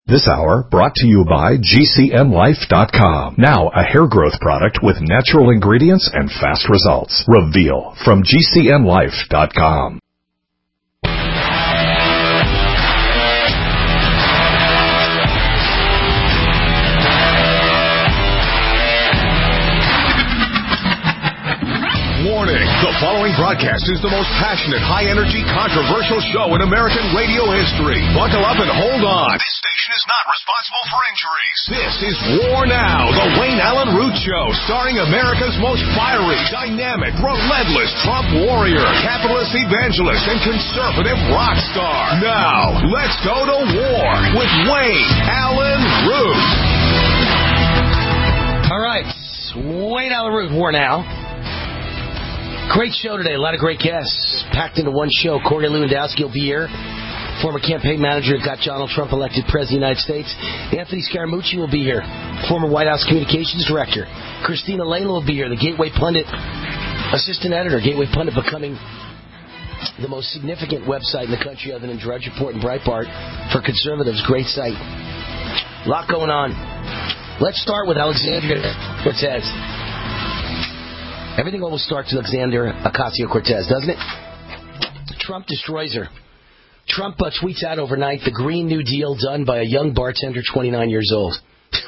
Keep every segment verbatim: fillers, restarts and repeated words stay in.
This hour brought to you by G C N Life dot com. Now a hair growth product with natural ingredients and fast results. Reveal from G C N Life dot com. Warning, the following broadcast is the most passionate, high-energy, controversial show in American radio history. Buckle up and hold on. This station is not responsible for injuries. This is War Now, the Wayne Allen Root Show, starring America's most fiery, dynamic, relentless Trump warrior, capitalist evangelist, and conservative rock star. Now, let's go to war with Wayne Allen Root. All right, Wayne Allen Root, War Now. Great show today. A lot of great guests packed into one show. Corey Lewandowski will be here. Former campaign manager that got Donald Trump elected President of the United States. Anthony Scaramucci will be here. Former White House Communications Director. Christina Lane will be here. The Gateway Pundit Assistant Editor. Gateway Pundit becoming the most significant website in the country other than Drudge Report and Breitbart for conservatives. Great site. A lot going on. Let's start with Alexandria Cortez. Everything always starts with Alexandria Ocasio-Cortez, doesn't it? Trump destroys her. Trump uh, tweets out overnight, the Green New Deal done by a young bartender, twenty-nine years old.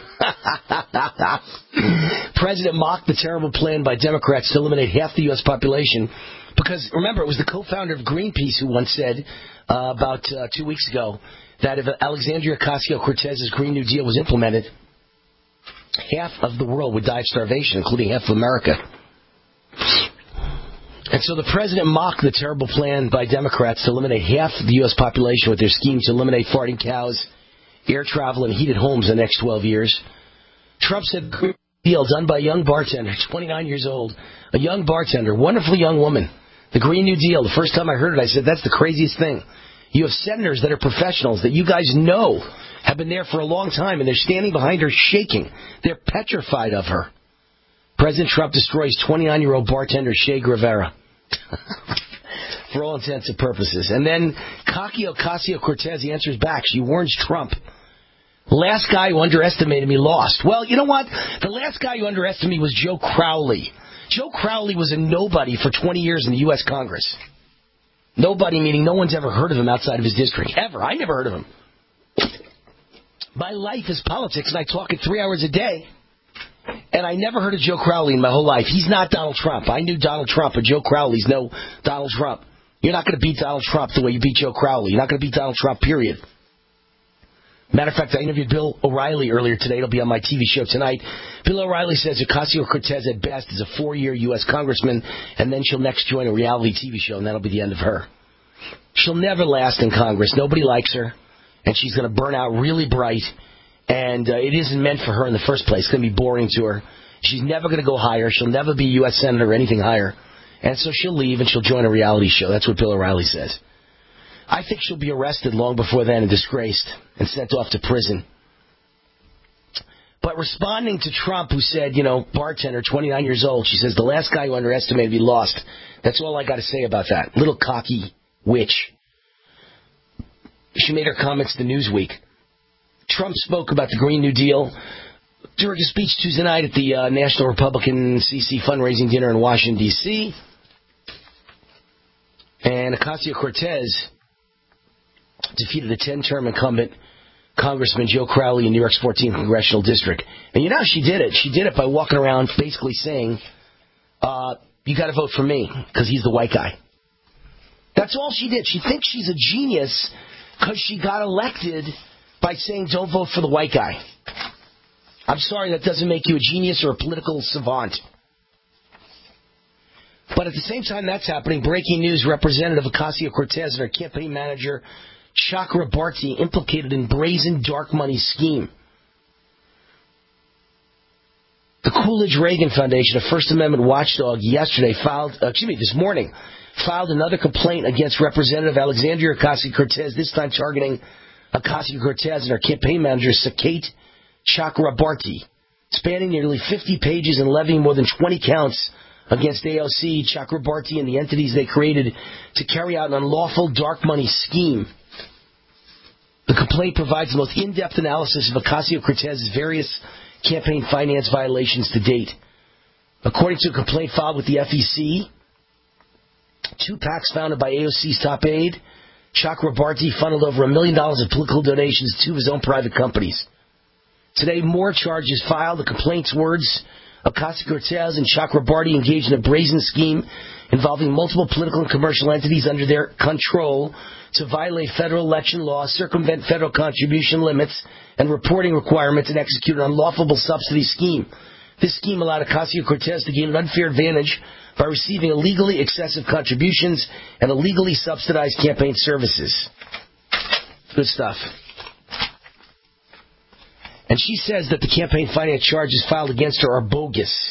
President mocked the terrible plan by Democrats to eliminate half the U S population because, remember, it was the co-founder of Greenpeace who once said uh, about uh, two weeks ago that if Alexandria Ocasio-Cortez's Green New Deal was implemented, half of the world would die of starvation, including half of America. And so the president mocked the terrible plan by Democrats to eliminate half the U S population with their scheme to eliminate farting cows, air travel, and heated homes in the next twelve years. Trump said, Green Deal done by a young bartender, twenty-nine years old, a young bartender, wonderful young woman. The Green New Deal, the first time I heard it, I said, that's the craziest thing. You have senators that are professionals that you guys know have been there for a long time, and they're standing behind her shaking. They're petrified of her. President Trump destroys twenty-nine-year-old bartender Shea Rivera. For all intents and purposes. And then cocky Ocasio-Cortez answers back. She warns Trump. The last guy who underestimated me lost. Well, you know what? The last guy who underestimated me was Joe Crowley. Joe Crowley was a nobody for twenty years in the U S Congress. Nobody meaning no one's ever heard of him outside of his district. Ever. I never heard of him. My life is politics, and I talk it three hours a day. And I never heard of Joe Crowley in my whole life. He's not Donald Trump. I knew Donald Trump, but Joe Crowley's no Donald Trump. You're not going to beat Donald Trump the way you beat Joe Crowley. You're not going to beat Donald Trump, period. Matter of fact, I interviewed Bill O'Reilly earlier today. It'll be on my T V show tonight. Bill O'Reilly says Ocasio-Cortez at best is a four-year U S congressman, and then she'll next join a reality T V show, and that'll be the end of her. She'll never last in Congress. Nobody likes her, and she's going to burn out really bright. And uh, it isn't meant for her in the first place. It's going to be boring to her. She's never going to go higher. She'll never be U S senator or anything higher. And so she'll leave and she'll join a reality show. That's what Bill O'Reilly says. I think she'll be arrested long before then and disgraced and sent off to prison. But responding to Trump, who said, you know, bartender, twenty-nine years old, she says, the last guy who underestimated me lost. That's all I got to say about that. Little cocky witch. She made her comments to Newsweek. Trump spoke about the Green New Deal during a speech Tuesday night at the uh, National Republican C C fundraising dinner in Washington, D C And Ocasio-Cortez defeated a ten-term incumbent Congressman Joe Crowley in New York's fourteenth Congressional District. And you know how she did it? She did it by walking around basically saying, uh, you got to vote for me because he's the white guy. That's all she did. She thinks she's a genius because she got elected by saying, don't vote for the white guy. I'm sorry, that doesn't make you a genius or a political savant. But at the same time that's happening, breaking news, Representative Ocasio-Cortez and her campaign manager, Chakrabarti, implicated in brazen dark money scheme. The Coolidge-Reagan Foundation, a First Amendment watchdog, yesterday filed, uh, excuse me, this morning, filed another complaint against Representative Alexandria Ocasio-Cortez, this time targeting Ocasio-Cortez and her campaign manager, Sakate Chakrabarti, spanning nearly fifty pages and levying more than twenty counts against A O C, Chakrabarti, and the entities they created to carry out an unlawful dark money scheme. The complaint provides the most in-depth analysis of Ocasio-Cortez's various campaign finance violations to date. According to a complaint filed with the F E C, two PACs founded by A O C's top aide, Chakrabarti, funneled over a million dollars of political donations to two of his own private companies. Today, more charges filed. The complaint's words, Ocasio-Cortez and Chakrabarti engaged in a brazen scheme involving multiple political and commercial entities under their control to violate federal election laws, circumvent federal contribution limits and reporting requirements, and execute an unlawful subsidy scheme. This scheme allowed Ocasio-Cortez to gain an unfair advantage by receiving illegally excessive contributions and illegally subsidized campaign services. Good stuff. And she says that the campaign finance charges filed against her are bogus.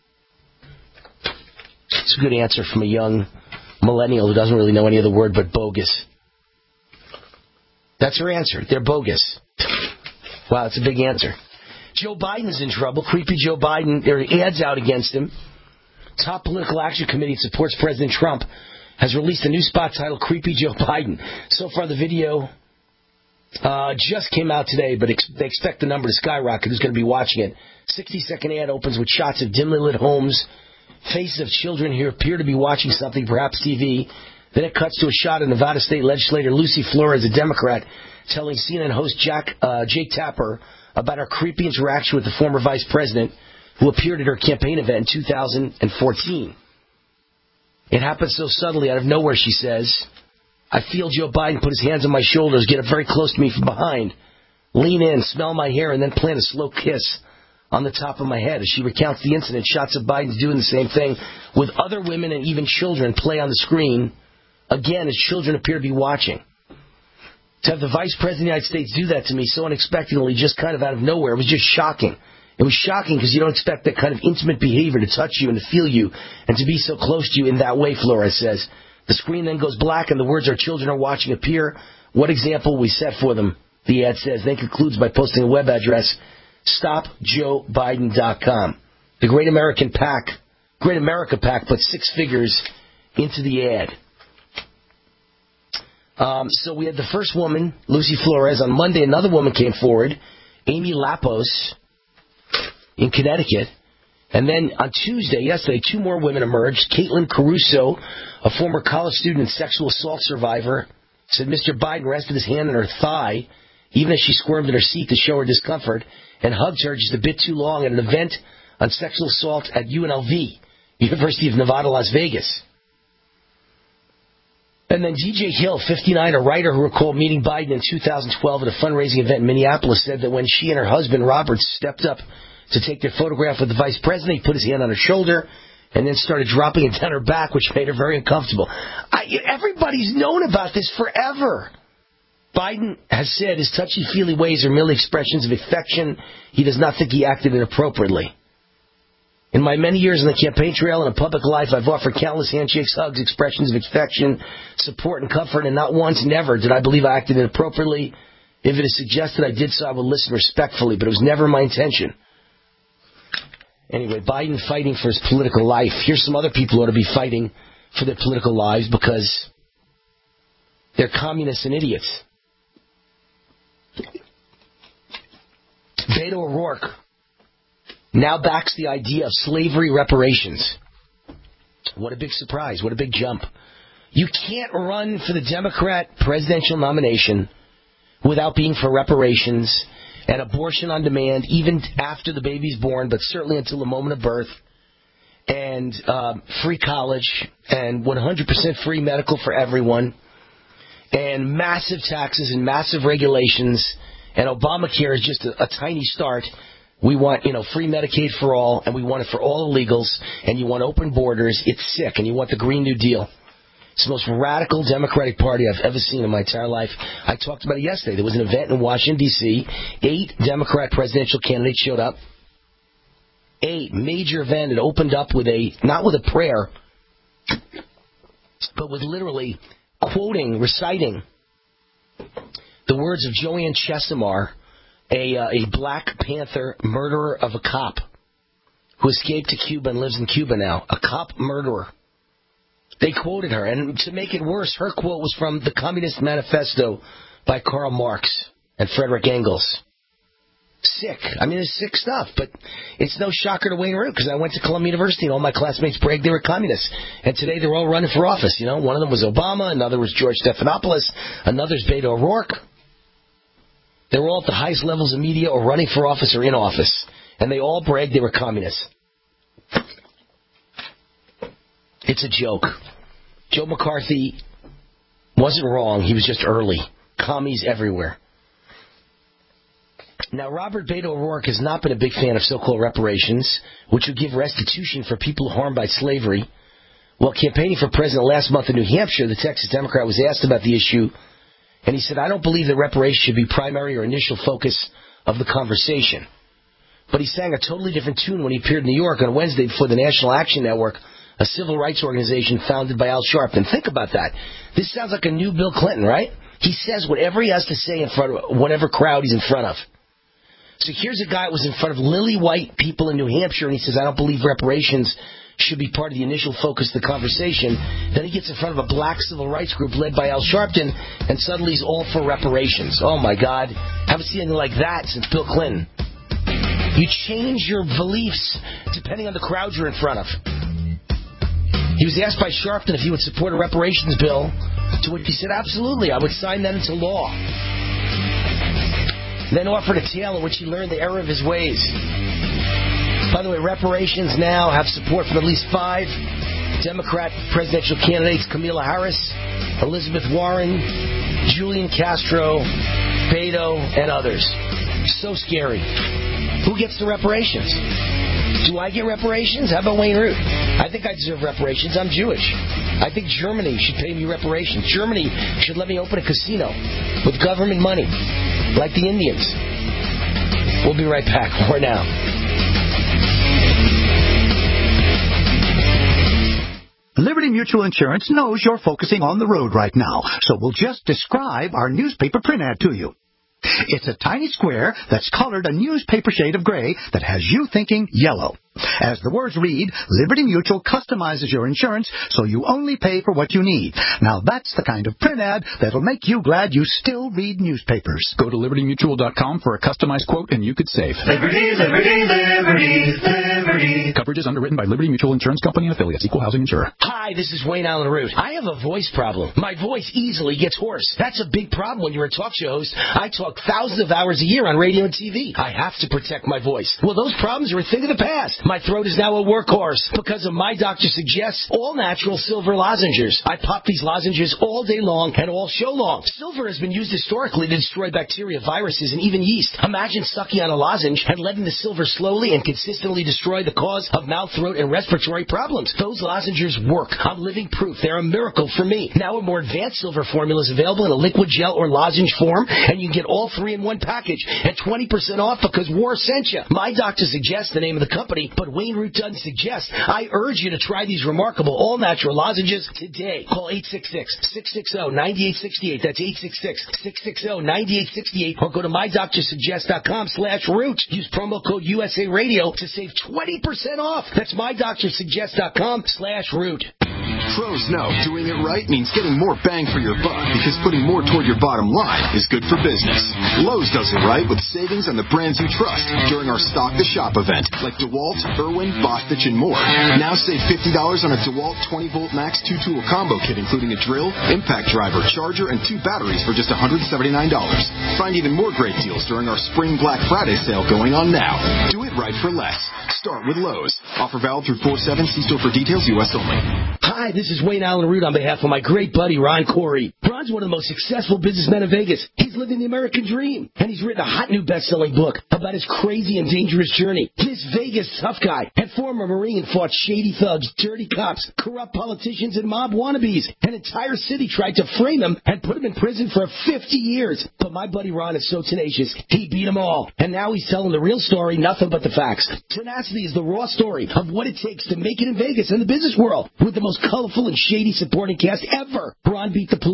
It's a good answer from a young millennial who doesn't really know any other word but bogus. That's her answer. They're bogus. Wow, that's a big answer. Joe Biden's in trouble. Creepy Joe Biden. There are ads out against him. Top Political Action Committee that supports President Trump has released a new spot titled Creepy Joe Biden. So far, the video uh, just came out today, but ex- they expect the number to skyrocket. Who's going to be watching it? sixty-second ad opens with shots of dimly lit homes, faces of children who appear to be watching something, perhaps T V. Then it cuts to a shot of Nevada State legislator Lucy Flores, a Democrat, telling C N N host Jack, uh, Jake Tapper about her creepy interaction with the former vice president who appeared at her campaign event in two thousand fourteen. It happened so subtly out of nowhere, she says. I feel Joe Biden put his hands on my shoulders, get up very close to me from behind, lean in, smell my hair, and then plant a slow kiss on the top of my head. As she recounts the incident, shots of Biden's doing the same thing with other women and even children play on the screen, again, as children appear to be watching. To have the Vice President of the United States do that to me so unexpectedly, just kind of out of nowhere, it was just shocking. It was shocking because you don't expect that kind of intimate behavior to touch you and to feel you and to be so close to you in that way, Flores says. The screen then goes black and the words our children are watching appear. What example we set for them, the ad says. Then concludes by posting a web address, stop joe biden dot com. The Great American PAC, Great America PAC put six figures into the ad. Um, so we had the first woman, Lucy Flores. On Monday, another woman came forward, Amy Lapos, in Connecticut. And then on Tuesday, yesterday, two more women emerged. Caitlin Caruso, a former college student and sexual assault survivor, said Mister Biden rested his hand on her thigh, even as she squirmed in her seat to show her discomfort, and hugged her just a bit too long at an event on sexual assault at U N L V, University of Nevada, Las Vegas. And then D J Hill, fifty-nine, a writer who recalled meeting Biden in two thousand twelve at a fundraising event in Minneapolis, said that when she and her husband, Robert, stepped up to take their photograph with the vice president, he put his hand on her shoulder and then started dropping it down her back, which made her very uncomfortable. I, everybody's known about this forever. Biden has said his touchy-feely ways are merely expressions of affection. He does not think he acted inappropriately. In my many years on the campaign trail and in public life, I've offered countless handshakes, hugs, expressions of affection, support, and comfort, and not once, never, did I believe I acted inappropriately. If it is suggested I did so, I will listen respectfully, but it was never my intention. Anyway, Biden fighting for his political life. Here's some other people who ought to be fighting for their political lives because they're communists and idiots. Beto O'Rourke now backs the idea of slavery reparations. What a big surprise. What a big jump. You can't run for the Democrat presidential nomination without being for reparations and abortion on demand, even after the baby's born, but certainly until the moment of birth, and um, free college, and one hundred percent free medical for everyone, and massive taxes and massive regulations, and Obamacare is just a, a tiny start. We want, you know, free Medicaid for all, and we want it for all illegals, and you want open borders. It's sick, and you want the Green New Deal. It's the most radical Democratic Party I've ever seen in my entire life. I talked about it yesterday. There was an event in Washington, D C Eight Democrat presidential candidates showed up. A major event. It opened up with a, not with a prayer, but with literally quoting, reciting the words of Joanne Chesimard, a, uh, a Black Panther murderer of a cop who escaped to Cuba and lives in Cuba now. A cop murderer. They quoted her, and to make it worse, her quote was from the Communist Manifesto by Karl Marx and Frederick Engels. Sick. I mean, it's sick stuff, but it's no shocker to Wayne Root, because I went to Columbia University and all my classmates bragged they were communists. And today they're all running for office. You know, one of them was Obama, another was George Stephanopoulos, another's Beto O'Rourke. They were all at the highest levels of media or running for office or in office. And they all bragged they were communists. It's a joke. Joe McCarthy wasn't wrong. He was just early. Commies everywhere. Now, Robert Beto O'Rourke has not been a big fan of so-called reparations, which would give restitution for people harmed by slavery. While campaigning for president last month in New Hampshire, the Texas Democrat was asked about the issue, and he said, I don't believe that reparations should be primary or initial focus of the conversation. But he sang a totally different tune when he appeared in New York on Wednesday before the National Action Network, a civil rights organization founded by Al Sharpton. Think about that. This sounds like a new Bill Clinton, right? He says whatever he has to say in front of whatever crowd he's in front of. So here's a guy who was in front of lily white people in New Hampshire, and he says, I don't believe reparations should be part of the initial focus of the conversation. Then he gets in front of a black civil rights group led by Al Sharpton, and suddenly he's all for reparations. Oh, my God. Haven't seen anything like that since Bill Clinton. You change your beliefs depending on the crowd you're in front of. He was asked by Sharpton if he would support a reparations bill, to which he said, absolutely, I would sign that into law. Then offered a tale in which he learned the error of his ways. By the way, reparations now have support from at least five Democrat presidential candidates: Kamala Harris, Elizabeth Warren, Julian Castro, Beto, and others. So scary. Who gets the reparations? Do I get reparations? How about Wayne Root? I think I deserve reparations. I'm Jewish. I think Germany should pay me reparations. Germany should let me open a casino with government money, like the Indians. We'll be right back. More now. Liberty Mutual Insurance knows you're focusing on the road right now, so we'll just describe our newspaper print ad to you. It's a tiny square that's colored a newspaper shade of gray that has you thinking yellow. As the words read, Liberty Mutual customizes your insurance so you only pay for what you need. Now that's the kind of print ad that'll make you glad you still read newspapers. Go to liberty mutual dot com for a customized quote and you could save. Liberty, liberty, liberty, liberty. Coverage is underwritten by Liberty Mutual Insurance Company and affiliates. Equal housing insurer. Hi, this is Wayne Allen Root. I have a voice problem. My voice easily gets hoarse. That's a big problem when you're a talk show host. I talk thousands of hours a year on radio and T V. I have to protect my voice. Well, those problems are a thing of the past. My throat is now a workhorse because of My Doctor Suggests all natural silver lozenges. I pop these lozenges all day long and all show long. Silver has been used historically to destroy bacteria, viruses, and even yeast. Imagine sucking on a lozenge and letting the silver slowly and consistently destroy the cause of mouth, throat, and respiratory problems. Those lozenges work. I'm living proof. They're a miracle for me. Now a more advanced silver formula is available in a liquid gel or lozenge form, and you can get all three in one package at twenty percent off because war sent you. My Doctor Suggests the name of the company, but Wayne Root doesn't suggest. I urge you to try these remarkable all-natural lozenges today. Call eight six six, six six zero, nine eight six eight. That's eight six six, six six zero, nine eight six eight. Or go to my doctor suggest dot com slash root. Use promo code U S A Radio to save twenty percent off. That's my doctor suggest dot com slash root. Pros know doing it right means getting more bang for your buck, because putting more toward your bottom line is good for business. Lowe's does it right with savings on the brands you trust during our Stock the Shop event, like DeWalt, Irwin, Bostitch, and more. Now save fifty dollars on a DeWalt twenty volt max two-tool combo kit, including a drill, impact driver, charger, and two batteries for just one hundred seventy-nine dollars. Find even more great deals during our Spring Black Friday sale going on now. Do it right for less. Start with Lowe's. Offer valid through four seven. See store for details. U S only. Hi, this is Wayne Allen Root on behalf of my great buddy Ron Corey. Ron's one of the most successful businessmen in Vegas. He's living the American dream, and he's written a hot new best-selling book about his crazy and dangerous journey. This Vegas tough guy and former Marine fought shady thugs, dirty cops, corrupt politicians, and mob wannabes. An entire city tried to frame him and put him in prison for fifty years. But my buddy Ron is so tenacious, he beat them all. And now he's telling the real story, nothing but the facts. Tenacity is the raw story of what it takes to make it in Vegas and the business world, with the most colorful and shady supporting cast ever. Ron beat the police, city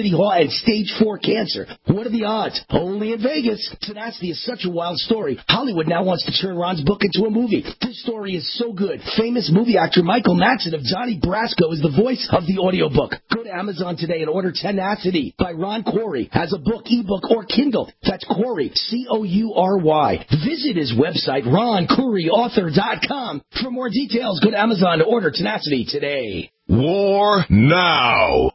Andy Hall, and stage four cancer. What are the odds? Only in Vegas. Tenacity is such a wild story. Hollywood now wants to turn Ron's book into a movie. This story is so good. Famous movie actor Michael Madsen of Johnny Brasco is the voice of the audiobook. Go to Amazon today and order Tenacity by Ron Corey as a book, ebook, or Kindle. That's Corey, C O U R Y. Visit his website, ron corey author dot com. For more details, go to Amazon to order Tenacity today. War now.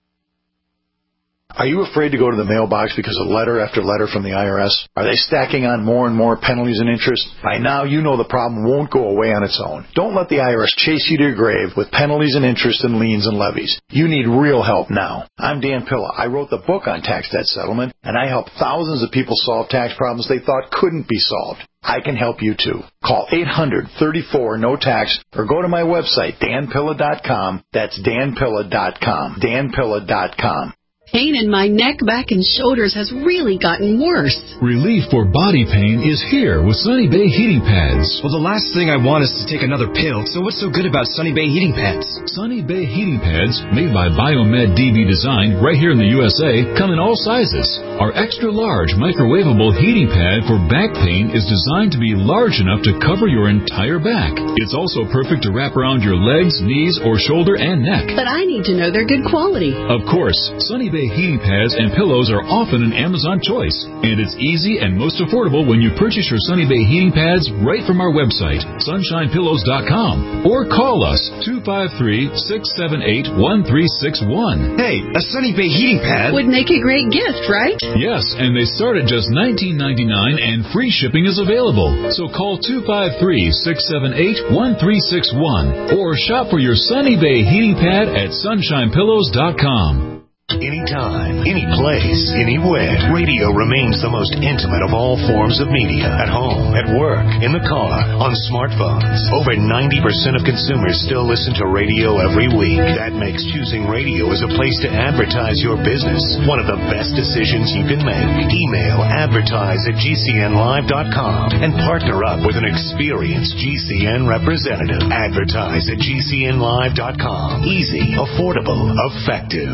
Are you afraid to go to the mailbox because of letter after letter from the I R S? Are they stacking on more and more penalties and interest? By now, you know the problem won't go away on its own. Don't let the I R S chase you to your grave with penalties and interest and liens and levies. You need real help now. I'm Dan Pilla. I wrote the book on tax debt settlement, and I help thousands of people solve tax problems they thought couldn't be solved. I can help you too. Call eight hundred, thirty-four, no tax or go to my website, dan pilla dot com. That's dan pilla dot com. dan pilla dot com. Pain in my neck, back, and shoulders has really gotten worse. Relief for body pain is here with Sunny Bay Heating Pads. Well, the last thing I want is to take another pill, so what's so good about Sunny Bay Heating Pads? Sunny Bay Heating Pads, made by Biomed D B Design right here in the U S A, come in all sizes. Our extra-large microwavable heating pad for back pain is designed to be large enough to cover your entire back. It's also perfect to wrap around your legs, knees, or shoulder and neck. But I need to know they're good quality. Of course, Sunny Bay heating pads and pillows are often an Amazon choice, and it's easy and most affordable when you purchase your Sunny Bay heating pads right from our website, sunshine pillows dot com, or call us two five three, six seven eight, one three six one. Hey, a Sunny Bay heating pad would make a great gift, right? Yes, and they start at just nineteen ninety-nine, and free shipping is available. So call two five three, six seven eight, one three six one or shop for your Sunny Bay heating pad at sunshine pillows dot com. Anytime, any place, anywhere, radio remains the most intimate of all forms of media. At home, at work, in the car, on smartphones. Over ninety percent of consumers still listen to radio every week. That makes choosing radio as a place to advertise your business one of the best decisions you can make. Email advertise at g c n live dot com and partner up with an experienced G C N representative. Advertise at g c n live dot com. Easy, affordable, effective.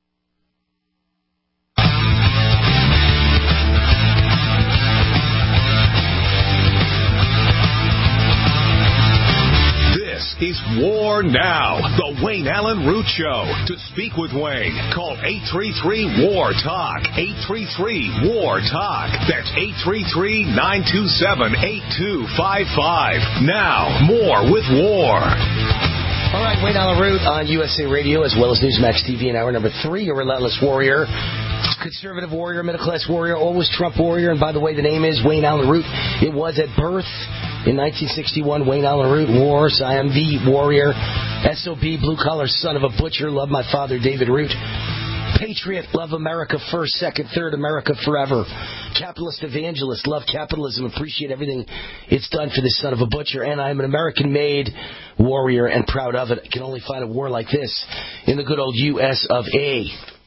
Is War Now, the Wayne Allen Root Show. To speak with Wayne, call eight three three, W A R, TALK. eight three three, W A R, TALK. That's eight three three, nine two seven, eight two five five. Now, more with War. All right, Wayne Allen Root on U S A Radio as well as Newsmax T V in hour number three. A relentless warrior, conservative warrior, middle-class warrior, always Trump warrior. And by the way, the name is Wayne Allen Root. It was at birth. In nineteen sixty-one, Wayne Allen Root, Wars, I am the warrior, S O B, blue-collar son of a butcher, love my father, David Root. Patriot, love America first, second, third, America forever. Capitalist evangelist, love capitalism, appreciate everything it's done for this son of a butcher. And I'm an American-made warrior and proud of it. I can only find a war like this in the good old U S of A.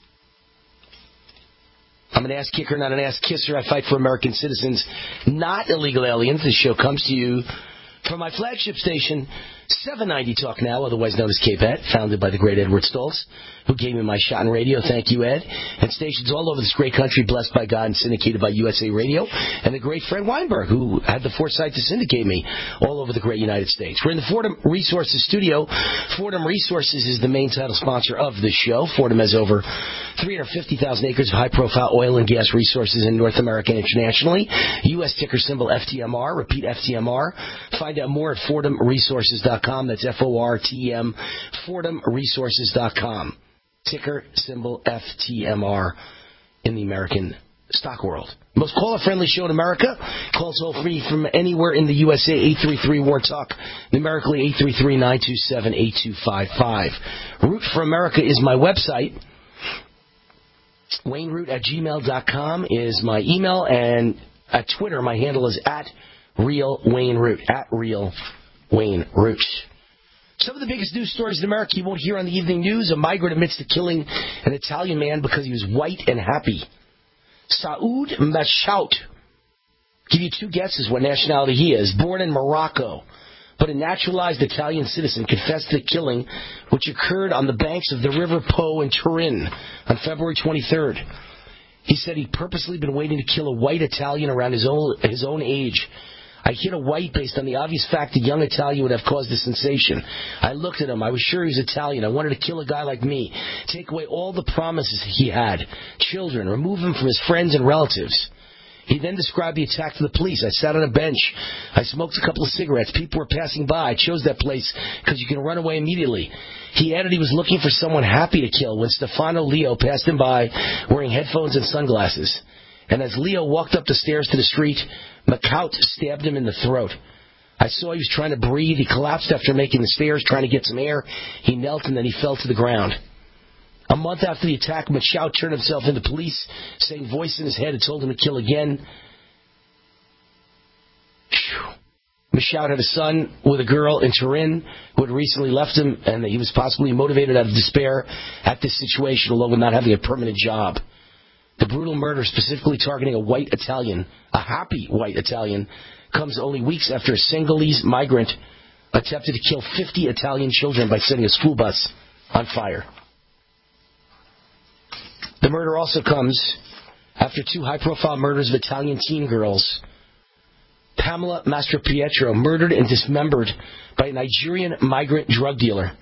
I'm an ass kicker, not an ass kisser. I fight for American citizens, not illegal aliens. This show comes to you from my flagship station, seven ninety Talk Now, otherwise known as Cape Ed, founded by the great Edward Stoltz, who gave me my shot in radio. Thank you, Ed. And stations all over this great country, blessed by God and syndicated by U S A Radio. And the great Fred Weinberg, who had the foresight to syndicate me all over the great United States. We're in the Fordham Resources studio. Fordham Resources is the main title sponsor of this show. Fordham has over three hundred fifty thousand acres of high-profile oil and gas resources in North America and internationally. U S ticker symbol F T M R. Repeat, F T M R. Find out more at fordham resources dot com. That's F O R T E M, fordham resources dot com. Ticker symbol F T M R in the American stock world. Most caller-friendly show in America. Calls all free from anywhere in the U S A, eight three three, W A R, TALK. Numerically, eight three three, nine two seven, eight two five five. Root for America is my website. Wayne Root at gmail dot com is my email, and at Twitter, my handle is at Real Wayne Root, at Real Wayne Root. Some of the biggest news stories in America you won't hear on the evening news. A migrant admits to killing an Italian man because he was white and happy. Saoud Mashout. Give you two guesses what nationality he is. Born in Morocco. but a naturalized Italian citizen confessed to the killing, which occurred on the banks of the River Po in Turin on February twenty-third. He said he'd purposely been waiting to kill a white Italian around his own his own age. I hit a white based on the obvious fact a young Italian would have caused a sensation. I looked at him. I was sure he was Italian. I wanted to kill a guy like me, take away all the promises he had, children, remove him from his friends and relatives. He then described the attack to the police. I sat on a bench. I smoked a couple of cigarettes. People were passing by. I chose that place because you can run away immediately. He added he was looking for someone happy to kill when Stefano Leo passed him by wearing headphones and sunglasses. And as Leo walked up the stairs to the street, Macout stabbed him in the throat. I saw he was trying to breathe. He collapsed after making the stairs, trying to get some air. He knelt and then he fell to the ground. A month after the attack, Macout turned himself into police, saying voice in his head had told him to kill again. Macout had a son with a girl in Turin who had recently left him, and he was possibly motivated out of despair at this situation, along with not having a permanent job. The brutal murder, specifically targeting a white Italian, a happy white Italian, comes only weeks after a Senegalese migrant attempted to kill fifty Italian children by setting a school bus on fire. The murder also comes after two high-profile murders of Italian teen girls. Pamela Mastropietro, murdered and dismembered by a Nigerian migrant drug dealer.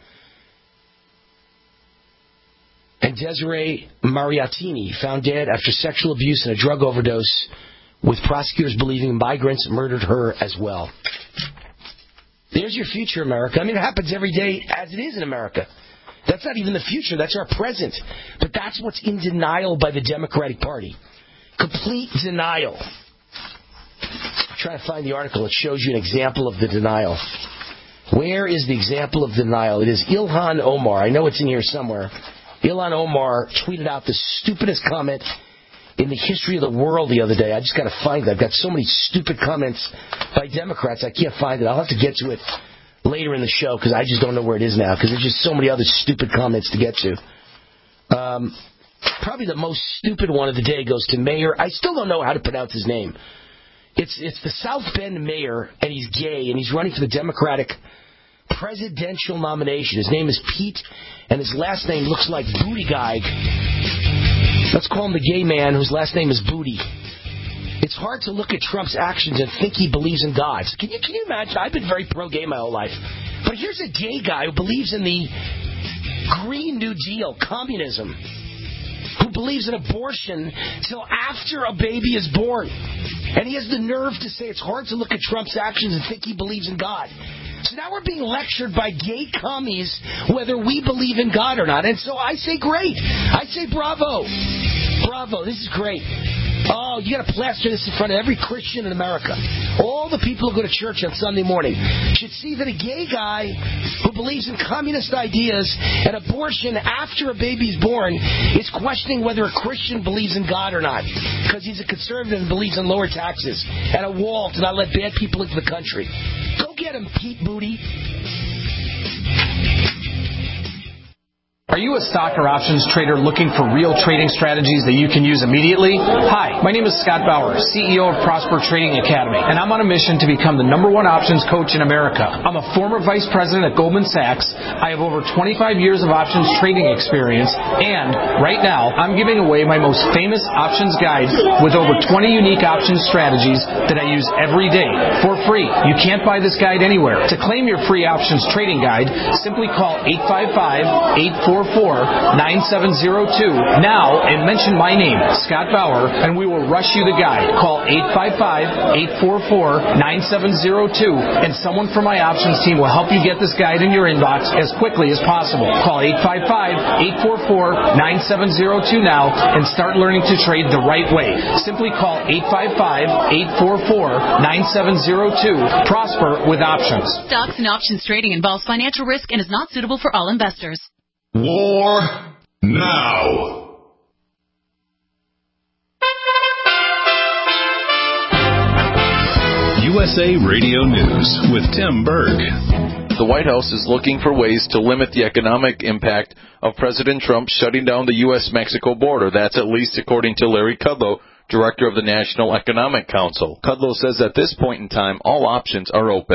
And Desiree Mariattini, found dead after sexual abuse and a drug overdose, with prosecutors believing migrants murdered her as well. There's your future, America. I mean, it happens every day as it is in America. That's not even the future. That's our present. But that's what's in denial by the Democratic Party. Complete denial. I'm trying to find the article that shows you an example of the denial. Where is the example of denial? It is Ilhan Omar. I know it's in here somewhere. Ilhan Omar tweeted out the stupidest comment in the history of the world the other day. I just got to find it. I've got so many stupid comments by Democrats, I can't find it. I'll have to get to it later in the show because I just don't know where it is now because there's just so many other stupid comments to get to. Um, probably the most stupid one of the day goes to Mayor. I still don't know how to pronounce his name. It's it's the South Bend mayor, and he's gay, and he's running for the Democratic presidential nomination. His name is Pete, and his last name looks like Booty Guy. Let's call him the gay man whose last name is Booty. It's hard to look at Trump's actions and think he believes in God. Can you can you imagine? I've been very pro-gay my whole life. But here's a gay guy who believes in the Green New Deal, communism, who believes in abortion till after a baby is born. And he has the nerve to say it's hard to look at Trump's actions and think he believes in God. So now we're being lectured by gay commies whether we believe in God or not. And so I say great. I say bravo. Bravo. This is great. Oh, you got to plaster this in front of every Christian in America. All the people who go to church on Sunday morning should see that a gay guy who believes in communist ideas and abortion after a baby's born is questioning whether a Christian believes in God or not. Because he's a conservative and believes in lower taxes and a wall to not let bad people into the country. Go get him, Pete Booty. Are you a stock or options trader looking for real trading strategies that you can use immediately? Hi, my name is Scott Bauer, C E O of Prosper Trading Academy, and I'm on a mission to become the number one options coach in America. I'm a former vice president at Goldman Sachs. I have over twenty-five years of options trading experience, and right now, I'm giving away my most famous options guide with over twenty unique options strategies that I use every day for free. You can't buy this guide anywhere. To claim your free options trading guide, simply call eight five five, eight four four, nine seven zero two now and mention my name, Scott Bauer, and we will rush you the guide. Call eight five five, eight four four, nine seven zero two and someone from my options team will help you get this guide in your inbox as quickly as possible. Call eight five five, eight four four, nine seven zero two now and start learning to trade the right way. Simply call eight five five, eight four four, nine seven zero two. Prosper with options. Stocks and options trading involves financial risk and is not suitable for all investors. War now. U S A Radio News with Tim Berg. The White House is looking for ways to limit the economic impact of President Trump shutting down the U S Mexico border. That's at least according to Larry Kudlow, director of the National Economic Council. Kudlow says at this point in time, all options are open.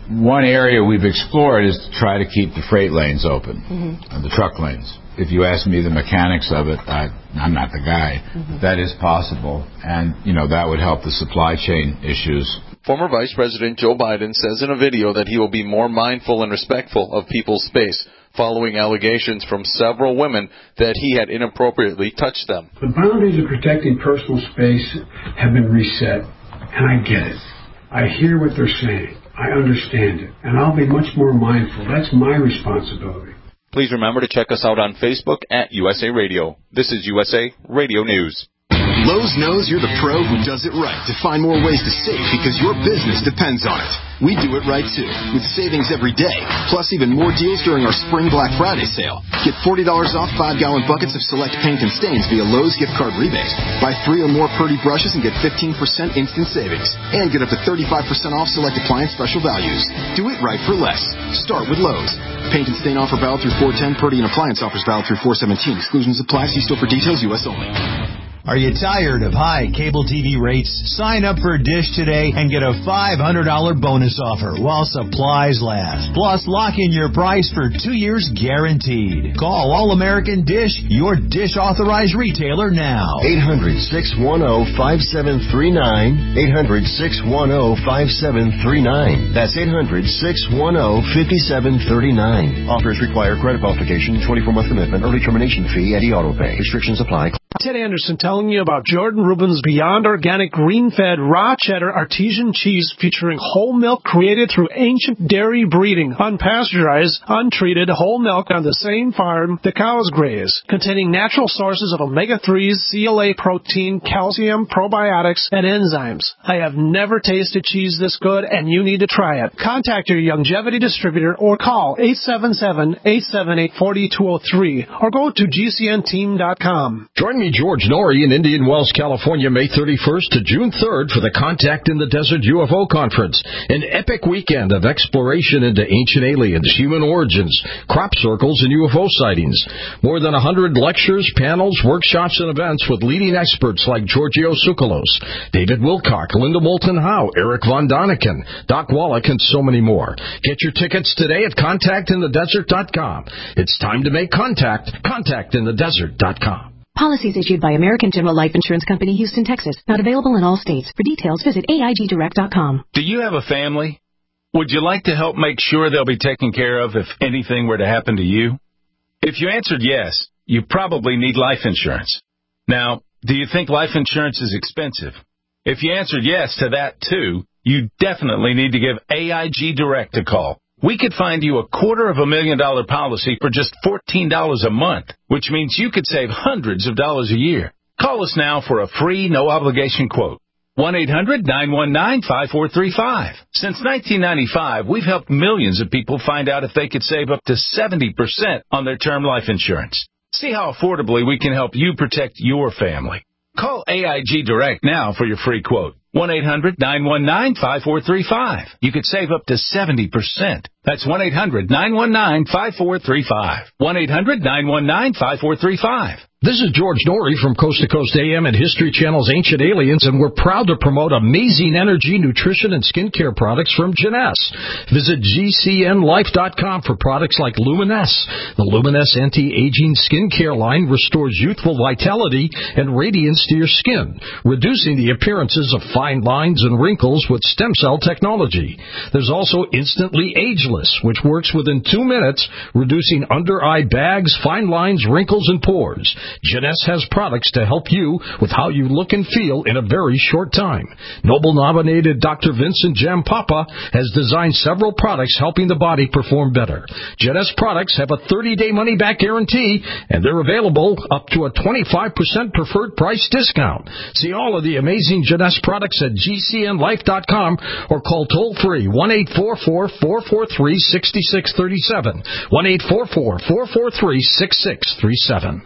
one area we've explored is to try to keep the freight lanes open, Mm-hmm. and the truck lanes. If you ask me the mechanics of it, I, I'm not the guy. Mm-hmm. That is possible, and, you know, that would help the supply chain issues. Former Vice President Joe Biden says in a video that he will be more mindful and respectful of people's space, following allegations from several women that he had inappropriately touched them. The boundaries of protecting personal space have been reset, and I get it. I hear what they're saying. I understand it, and I'll be much more mindful. That's my responsibility. Please remember to check us out on Facebook at U S A Radio. This is U S A Radio News. Lowe's knows you're the pro who does it right to find more ways to save because your business depends on it. We do it right, too, with savings every day, plus even more deals during our Spring Black Friday sale. Get forty dollars off five-gallon buckets of select paint and stains via Lowe's gift card rebate. Buy three or more Purdy brushes and get fifteen percent instant savings. And get up to thirty-five percent off select appliance special values. Do it right for less. Start with Lowe's. Paint and stain offer valid through four ten. Purdy and appliance offers valid through four seventeen. Exclusions apply. See store for details. U S only. Are you tired of high cable T V rates? Sign up for Dish today and get a five hundred dollars bonus offer while supplies last. Plus, lock in your price for two years guaranteed. Call All-American Dish, your Dish authorized retailer now. eight hundred, six one zero, five seven three nine. eight hundred, six one zero, five seven three nine. That's eight hundred, six one zero, five seven three nine. Offers require credit qualification, twenty-four month commitment, early termination fee, and e-auto pay. Restrictions apply. Ted Anderson telling you about Jordan Rubin's Beyond Organic Green-Fed Raw Cheddar Artesian Cheese featuring whole milk created through ancient dairy breeding, unpasteurized, untreated whole milk on the same farm the cows graze, containing natural sources of omega threes, C L A protein, calcium, probiotics, and enzymes. I have never tasted cheese this good, and you need to try it. Contact your Longevity distributor or call eight seven seven, eight seven eight, four two zero three or go to G C N team dot com. Join me, George Norrie, in Indian Wells, California, May thirty-first to June third for the Contact in the Desert U F O Conference, an epic weekend of exploration into ancient aliens, human origins, crop circles, and U F O sightings. More than one hundred lectures, panels, workshops, and events with leading experts like Giorgio Tsoukalos, David Wilcock, Linda Moulton Howe, Eric Von Daniken, Doc Wallach, and so many more. Get your tickets today at contact in the desert dot com. It's time to make contact. contact in the desert dot com. Policies issued by American General Life Insurance Company, Houston, Texas. Not available in all states. For details, visit A I G direct dot com. Do you have a family? Would you like to help make sure they'll be taken care of if anything were to happen to you? If you answered yes, you probably need life insurance. Now, do you think life insurance is expensive? If you answered yes to that, too, you definitely need to give A I G Direct a call. We could find you a quarter of a million dollar policy for just fourteen dollars a month, which means you could save hundreds of dollars a year. Call us now for a free, no-obligation quote. one eight hundred, nine one nine, five four three five. Since nineteen ninety-five, we've helped millions of people find out if they could save up to seventy percent on their term life insurance. See how affordably we can help you protect your family. Call A I G Direct now for your free quote. one eight hundred, nine one nine, five four three five. You could save up to seventy percent. That's one eight hundred, nine one nine, five four three five. one eight hundred, nine one nine, five four three five. This is George Norrie from Coast to Coast A M and History Channel's Ancient Aliens, and we're proud to promote amazing energy, nutrition, and skincare products from Jeunesse. Visit G C N life dot com for products like Luminesse. The Luminesse anti-aging skincare line restores youthful vitality and radiance to your skin, reducing the appearances of fine lines and wrinkles with stem cell technology. There's also Instantly Ageless, which works within two minutes, reducing under-eye bags, fine lines, wrinkles, and pores. Jeunesse has products to help you with how you look and feel in a very short time. Nobel-nominated Doctor Vincent Jampapa has designed several products helping the body perform better. Jeunesse products have a thirty-day money-back guarantee, and they're available up to a twenty-five percent preferred price discount. See all of the amazing Jeunesse products at G C N life dot com or call toll-free one eight four four, four four three, six six three seven. one eight four four, four four three, six six three seven.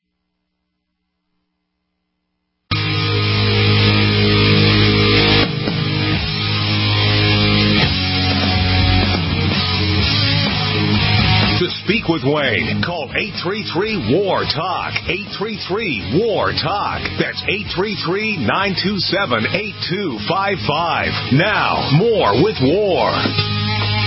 Speak with Wayne. Call eight three three, W A R, TALK. eight three three, W A R, TALK. That's eight three three, nine two seven, eight two five five. Now, more with W A R.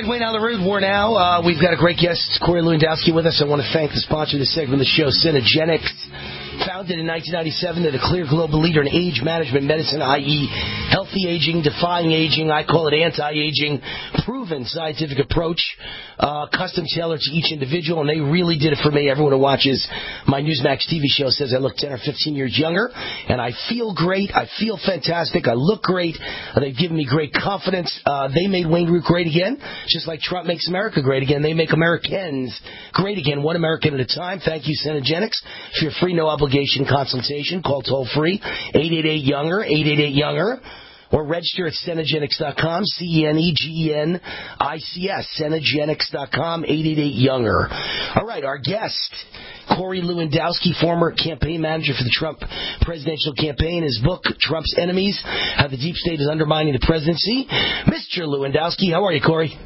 right, Wayne on the road. We're now. Uh, we've got a great guest, Corey Lewandowski, with us. I want to thank the sponsor of this segment of the show, Synergenics. Founded in nineteen ninety-seven, they're the clear global leader in age management medicine, that is healthy aging, defying aging. I call it anti-aging. Proven scientific approach, uh, custom tailored to each individual, and they really did it for me. Everyone who watches my Newsmax T V show says I look ten or fifteen years younger, and I feel great. I feel fantastic. I look great. Uh, they've given me great confidence. Uh, they made Wayne Root great again, just like Trump makes America great again. They make Americans great again, one American at a time. Thank you, Synergenics. For your free, no obligation consultation, call toll free, eight eight eight younger, eight eight eight younger. Or register at Synergenics dot com, C E N E G E N I C S, Synergenics dot com, eight eight eight younger. All right, our guest, Corey Lewandowski, former campaign manager for the Trump presidential campaign. His book, Trump's Enemies, How the Deep State is Undermining the Presidency. Mister Lewandowski, how are you, Corey?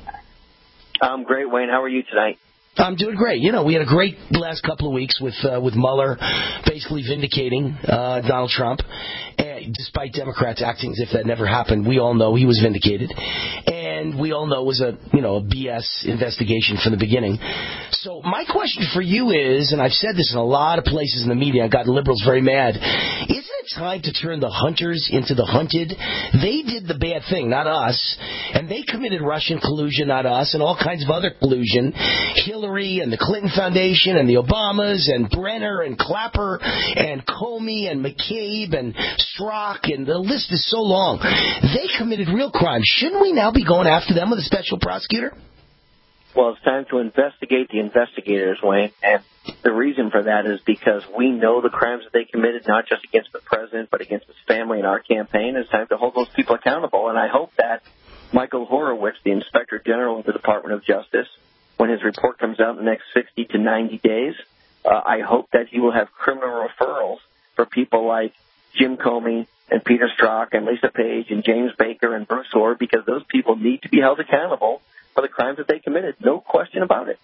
I'm great, Wayne. How are you tonight? I'm doing great. You know, we had a great last couple of weeks with uh, with Mueller basically vindicating uh, Donald Trump. And despite Democrats acting as if that never happened, we all know he was vindicated. And we all know it was a, you know, a B S investigation from the beginning. So my question for you is, and I've said this in a lot of places in the media, I got liberals very mad, isn't it time to turn the hunters into the hunted? They did the bad thing, not us. And they committed Russian collusion, not us, and all kinds of other collusion. Hillary and the Clinton Foundation and the Obamas and Brenner and Clapper and Comey and McCabe and Strzok, and the list is so long. They committed real crimes. Shouldn't we now be going after them with a special prosecutor? Well, it's time to investigate the investigators, Wayne, and the reason for that is because we know the crimes that they committed, not just against the president, but against his family and our campaign. It's time to hold those people accountable, and I hope that Michael Horowitz, the Inspector General of the Department of Justice, when his report comes out in the next sixty to ninety days, uh, I hope that he will have criminal referrals for people like Jim Comey and Peter Strzok and Lisa Page and James Baker and Bruce Orr, because those people need to be held accountable for the crimes that they committed. No question about it.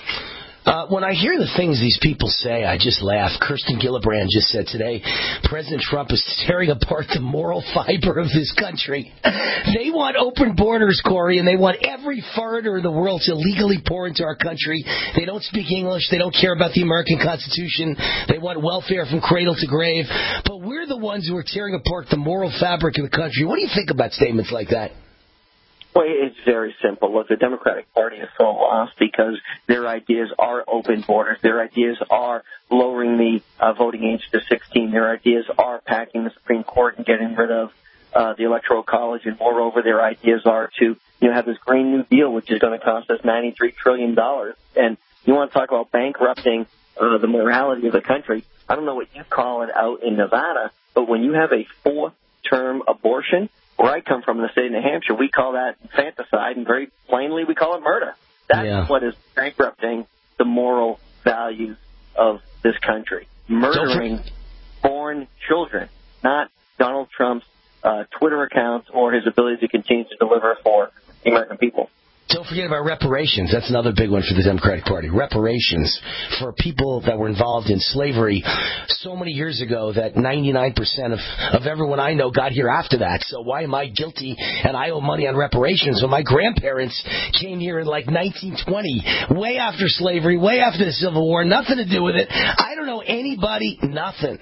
Uh, when I hear the things these people say, I just laugh. Kirsten Gillibrand just said today, President Trump is tearing apart the moral fiber of this country. They want open borders, Corey, and they want every foreigner in the world to legally pour into our country. They don't speak English. They don't care about the American Constitution. They want welfare from cradle to grave. But we're the ones who are tearing apart the moral fabric of the country. What do you think about statements like that? Well, it's very simple. Look, the Democratic Party is so lost because their ideas are open borders. Their ideas are lowering the uh, voting age to sixteen. Their ideas are packing the Supreme Court and getting rid of uh, the Electoral College. And moreover, their ideas are to, you know, have this Green New Deal, which is going to cost us ninety-three trillion dollars. And you want to talk about bankrupting uh, the morality of the country. I don't know what you call it out in Nevada, but when you have a fourth-term abortion, where I come from in the state of New Hampshire, we call that infanticide, and very plainly we call it murder. That's yeah. what is bankrupting the moral values of this country. Murdering born children, not Donald Trump's uh, Twitter accounts or his ability to continue to deliver for the American people. Don't forget about reparations. That's another big one for the Democratic Party. Reparations for people that were involved in slavery so many years ago that ninety-nine percent of, of everyone I know got here after that. So why am I guilty and I owe money on reparations when my grandparents came here in like nineteen twenty, way after slavery, way after the Civil War, nothing to do with it. I don't know anybody, nothing.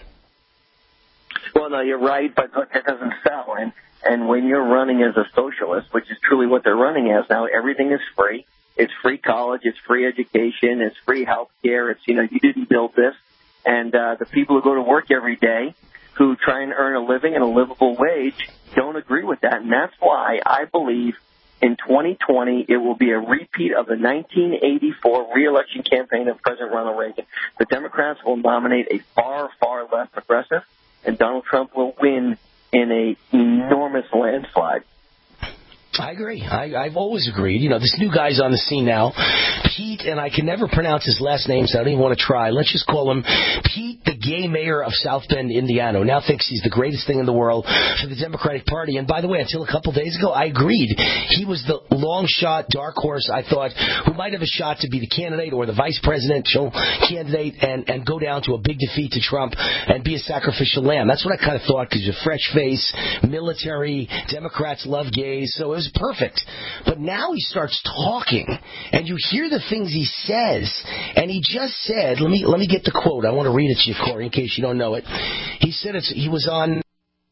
Well, no, you're right, but look, it doesn't sell. And And when you're running as a socialist, which is truly what they're running as now, everything is free. It's free college. It's free education. It's free health care. It's, you know, you didn't build this. And uh, the people who go to work every day, who try and earn a living and a livable wage, don't agree with that. And that's why I believe in twenty twenty it will be a repeat of the nineteen eighty-four re-election campaign of President Ronald Reagan. The Democrats will nominate a far, far less progressive, and Donald Trump will win in a enormous landslide. I agree. I, I've always agreed. You know, this new guy's on the scene now, Pete, and I can never pronounce his last name, so I don't even want to try. Let's just call him Pete, the gay mayor of South Bend, Indiana, who now thinks he's the greatest thing in the world for the Democratic Party. And by the way, until a couple days ago, I agreed. He was the long shot, dark horse, I thought, who might have a shot to be the candidate or the vice presidential candidate and, and go down to a big defeat to Trump and be a sacrificial lamb. That's what I kind of thought, because you're fresh face, military, Democrats love gays, so it was perfect. But now he starts talking, and you hear the things he says, and he just said, let me let me get the quote. I want to read it to you, Corey, in case you don't know it. He said it's, he was on...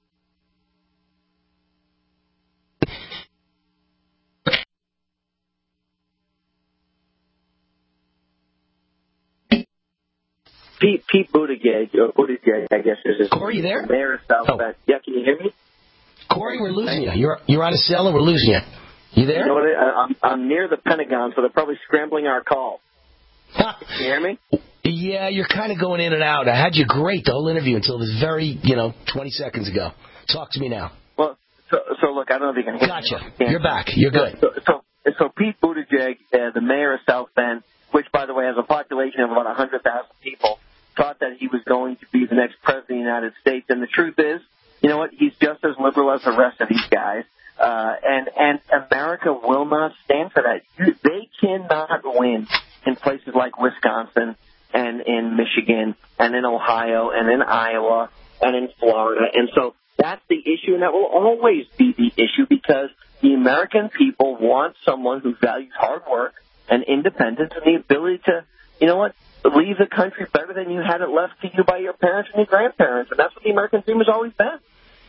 Pete, Pete Buttigieg, or Buttigieg, I guess is his Corey, you there? Mayor of South Bend. Oh. Yeah, can you hear me? Corey, we're losing you. You're you're on a cell and we're losing you. You there? You know what? I, I'm I'm near the Pentagon, so they're probably scrambling our call. Can you hear me? Yeah, you're kind of going in and out. I had you great the whole interview until this very, you know, twenty seconds ago. Talk to me now. Well, so, so look, I don't know if you can hear gotcha. me. Gotcha. You're back. You're good. So, so, so Pete Buttigieg, uh, the mayor of South Bend, which, by the way, has a population of about one hundred thousand people, thought that he was going to be the next president of the United States. And the truth is, you know what, he's just as liberal as the rest of these guys. Uh, and, and America will not stand for that. They cannot win in places like Wisconsin and in Michigan and in Ohio and in Iowa and in Florida. And so that's the issue, and that will always be the issue because the American people want someone who values hard work and independence and the ability to, you know what, leave the country better than you had it left to you by your parents and your grandparents. And that's what the American dream has always been.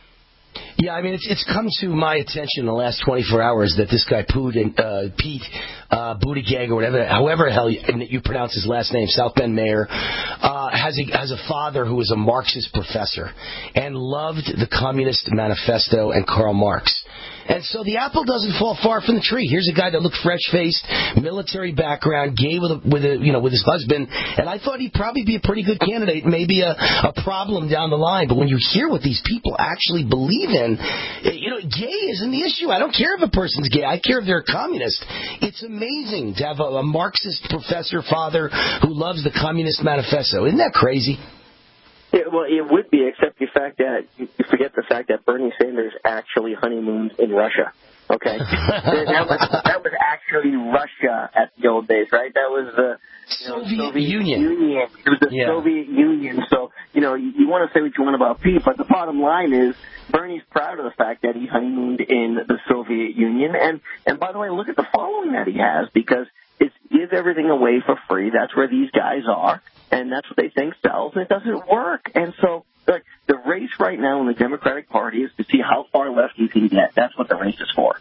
Yeah, I mean, it's it's come to my attention in the last twenty-four hours that this guy Pete, uh, Pete uh, Buttigieg or whatever, however the hell you, you pronounce his last name, South Bend mayor, uh, has a has a father who was a Marxist professor and loved the Communist Manifesto and Karl Marx. And so the apple doesn't fall far from the tree. Here's a guy that looked fresh-faced, military background, gay with a, with a, you know, with his husband, and I thought he'd probably be a pretty good candidate, maybe a, a problem down the line. But when you hear what these people actually believe in, you know, gay isn't the issue. I don't care if a person's gay. I care if they're a communist. It's amazing to have a, a Marxist professor father who loves the Communist Manifesto. Isn't that crazy? Yeah, well, it would be, except the fact that you forget the fact that Bernie Sanders actually honeymooned in Russia. Okay, that was that was actually Russia at the old days, right? That was the you know, Soviet, Soviet Union. Union. It was the yeah. Soviet Union. So you know, you, you want to say what you want about Pete, but the bottom line is Bernie's proud of the fact that he honeymooned in the Soviet Union. And and by the way, look at the following that he has, because it's give everything away for free. That's where these guys are. And that's what they think sells, and it doesn't work. And so like, the race right now in the Democratic Party is to see how far left you can get. That's what the race is for.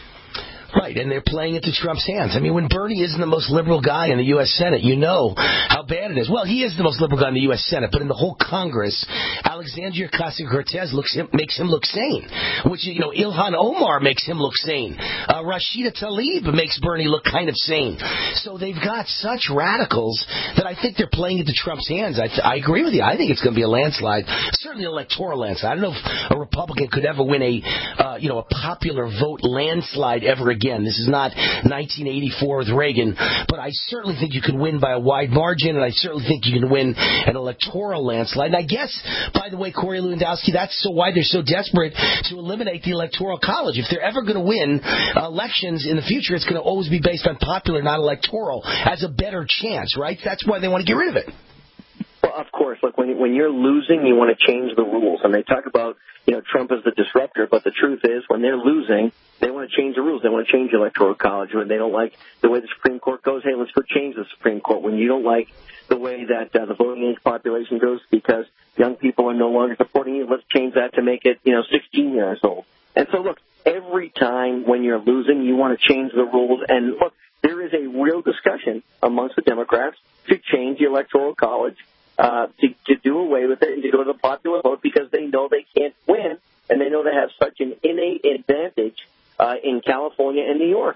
Right, and they're playing it to Trump's hands. I mean, when Bernie isn't the most liberal guy in the U S Senate, you know how bad it is. Well, he is the most liberal guy in the U S Senate, but in the whole Congress, Alexandria Ocasio-Cortez looks him, makes him look sane. Which, you know, Ilhan Omar makes him look sane. Uh, Rashida Tlaib makes Bernie look kind of sane. So they've got such radicals that I think they're playing it to Trump's hands. I, th- I agree with you. I think it's going to be a landslide, certainly an electoral landslide. I don't know if a Republican could ever win a, uh, you know, a popular vote landslide ever again. This is not nineteen eighty-four with Reagan, but I certainly think you can win by a wide margin, and I certainly think you can win an electoral landslide. And I guess, by the way, Corey Lewandowski, that's so why they're so desperate to eliminate the Electoral College. If they're ever going to win elections in the future, it's going to always be based on popular, not electoral, as a better chance, right? That's why they want to get rid of it. Well, of course. Look, when, when you're losing, you want to change the rules. And they talk about, you know, Trump as the disruptor, but the truth is, when they're losing, they want to change the rules. They want to change the Electoral College. When they don't like the way the Supreme Court goes, hey, let's go change the Supreme Court. When you don't like the way that uh, the voting age population goes because young people are no longer supporting you, let's change that to make it, you know, sixteen years old. And so, look, every time when you're losing, you want to change the rules. And, look, there is a real discussion amongst the Democrats to change the Electoral College. Uh, to, to do away with it and to go to the popular vote because they know they can't win and they know they have such an innate advantage uh, in California and New York.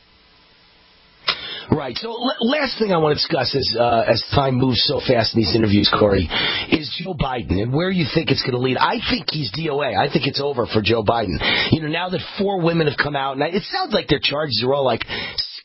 Right. So l- last thing I want to discuss is, uh, as time moves so fast in these interviews, Corey, is Joe Biden and where you think it's going to lead. I think he's D O A. I think it's over for Joe Biden. You know, now that four women have come out, and it sounds like their charges are all like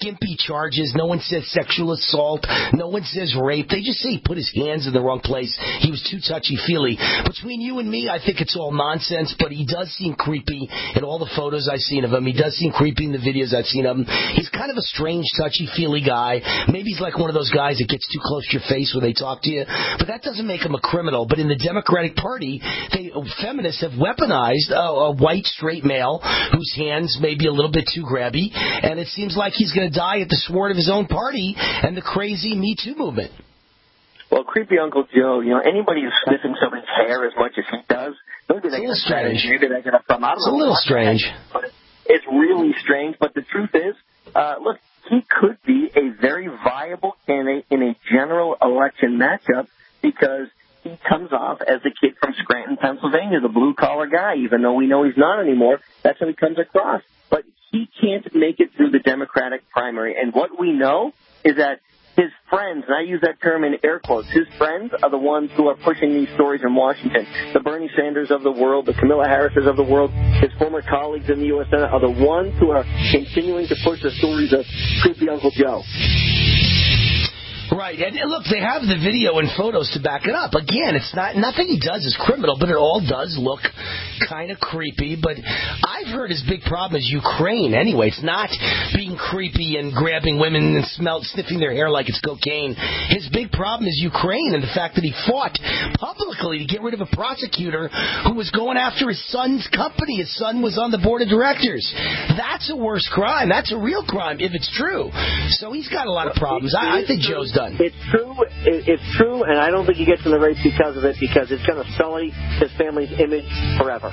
skimpy charges. No one says sexual assault. No one says rape. They just say he put his hands in the wrong place. He was too touchy-feely. Between you and me, I think it's all nonsense, but he does seem creepy in all the photos I've seen of him. He does seem creepy in the videos I've seen of him. He's kind of a strange, touchy-feely guy. Maybe he's like one of those guys that gets too close to your face when they talk to you, but that doesn't make him a criminal. But in the Democratic Party, they, feminists have weaponized a, a white, straight male whose hands may be a little bit too grabby, and it seems like he's going to die at the sword of his own party and the crazy Me Too movement. Well, creepy Uncle Joe, you know, anybody who's sniffing somebody's hair as much as he does, maybe they get a strange. Maybe they get a problem. I don't It's a know little what, strange. But it's really strange. But the truth is, uh, look, he could be a very viable candidate in a general election matchup because he comes off as the kid from Scranton, Pennsylvania, the blue-collar guy, even though we know he's not anymore. That's how he comes across. But he can't make it through the Democratic primary. And what we know is that his friends, and I use that term in air quotes, his friends are the ones who are pushing these stories in Washington. The Bernie Sanders of the world, the Kamala Harrises of the world, his former colleagues in the U S Senate are the ones who are continuing to push the stories of creepy Uncle Joe. Right, and look, they have the video and photos to back it up. Again, it's not nothing he does is criminal, but it all does look kind of creepy. But I've heard his big problem is Ukraine. Anyway, it's not being creepy and grabbing women and smell, sniffing their hair like it's cocaine. His big problem is Ukraine and the fact that he fought publicly to get rid of a prosecutor who was going after his son's company. His son was on the board of directors. That's a worse crime. That's a real crime if it's true. So he's got a lot of problems. I, I think Joe's done. It's true. It's true, and I don't think he gets in the race because of it, because it's going to sully his family's image forever.